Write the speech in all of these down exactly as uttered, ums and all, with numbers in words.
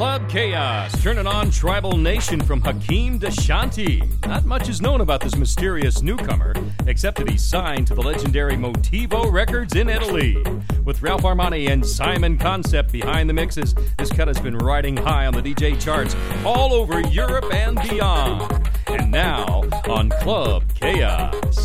Club Chaos, turning on Tribal Nation from Hakeem Dashanti. Not much is known about this mysterious newcomer, except that he's signed to the legendary Motivo Records in Italy. With Ralph Armani and Simon Concept behind the mixes, this cut has been riding high on the D J charts all over Europe and beyond. And now, on Club Chaos.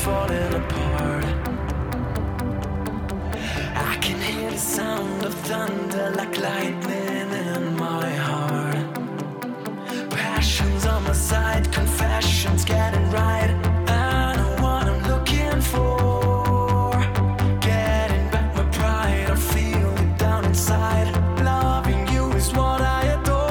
falling apart. I can hear the sound of thunder like lightning in my heart. Passion's on my side, confessions getting right. I know what I'm looking for. Getting back my pride, I feel it down inside. Loving you is what I adore.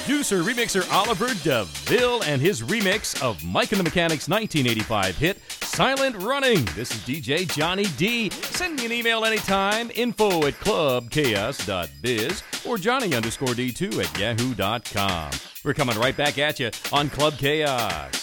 producer, remixer Oliver DeVille and his remix of Mike and the Mechanics' nineteen eighty-five hit, Silent Running. This is D J Johnny D. Send me an email anytime, info at club chaos dot biz or Johnny underscore D2 at yahoo dot com. We're coming right back at you on Club Chaos.